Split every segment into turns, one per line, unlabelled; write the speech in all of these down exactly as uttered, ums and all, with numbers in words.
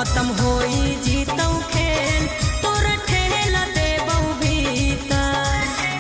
खत्म होई जीतौ खेल तोर ठेल देबौ भीतर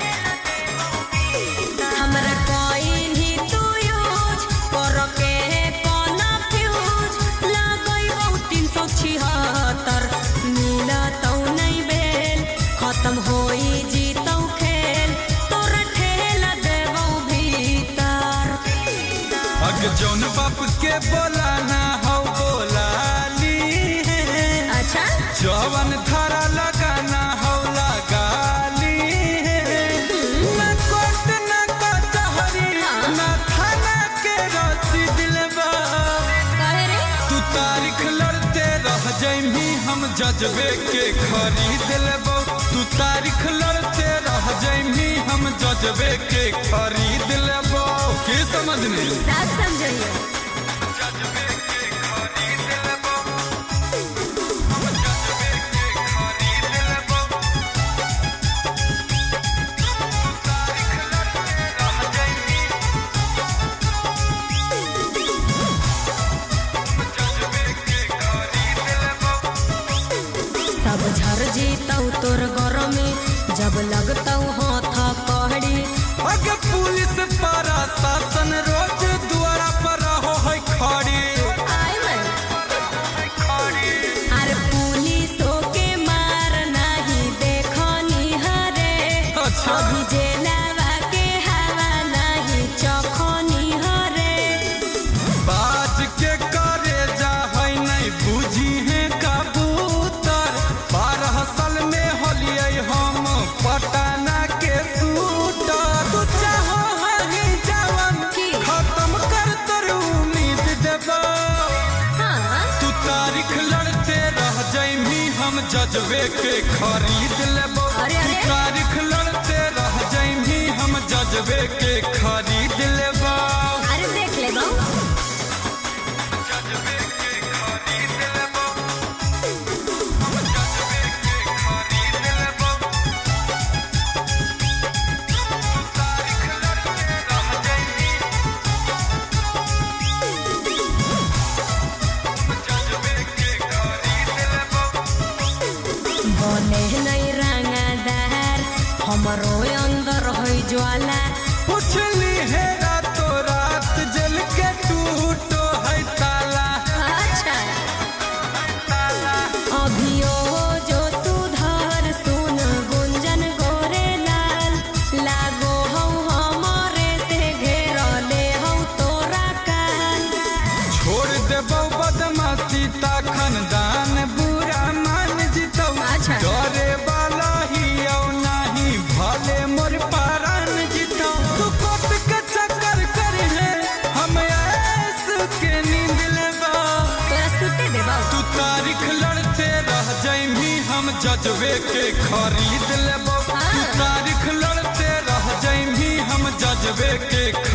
हमरा कोई तू यूज कर के कोना फ्यूज लगैबौ तीन सौ छिहत्तर मिलतौ नहीं बेल खत्म होई जीतौ खेल तोर ठेल देबौ भीतर
अग जौन बाप के बोलाना हो बोलाली है
अच्छा
जवन धारा लगाना हो लगाली है ना कोर्ट ना कचहरी ना थाना के रसीद लेबा
काहे रे
तू तारीख लड़ते रह जइमी हम जजबे के खरीद लेबो तू तारीख लड़ते रह जइमी हम जजबे के खरीद लेबो की समझनी
साफ समझिए
जजबे के खरीद लेबो हम जजबे के खरीद लेबो तारीख लड़ते रह जइमी जजबे के खरीद लेबो
सब झर जीतौ तोर गरमी जब लगतौ हाथ कहड़ी
अगे पुलिस पारा शासन रोज द्वारा पर रहो है खड़ी
आय मैं अरे पुलिसों के मार नहीं देखनी हरे
अच्छा।
अभी जेलवा के हवा नहीं चखनी हरे
बाज के करे जा है नहीं बुझी है कबूतर बारह साल में होलिए हम पटाना के सूटर तू चाहो है जवान
की?
खत्म कर तोर उम्मीद देबो
हाँ
तू तारीख लड़ते रह जइमी हम जजबे के खरीद लेबो
अरे,
तू
अरे।
तारीख लड़ते रह जइमी हम जजबे के खरीद लेबो
अरे देख ले बा
जजबे के खरीद लेबो हम जजबे के खरीद लेबो तू तारीख लड़ते रह जइमी जजबे के खरीद लेबो
बने नहीं रंगदार हमरो अंदर है ज्वाला
पुछली है रातो रात जल के टूटो है ताला
अच्छा अभियो जो सुधर सुन गुंजन गोरे लाल लागो हौ हमारे से घेरले हौ तोरा काल
छोड़ देबो बदमाशी ता खानदान बुरा मान जितौ
अच्छा।
डरे वाला ही औ नहीं भले मोर पारान जितौ तू कोट के चक्कर कर है हम ऐस के नींद लेबा
तोरा सुते देबा
तू तारीख लड़ते रह जइमी हम जजबे के खरीद लेबो तू
हाँ।
तारीख लड़ते रह जइमी हम जजबे के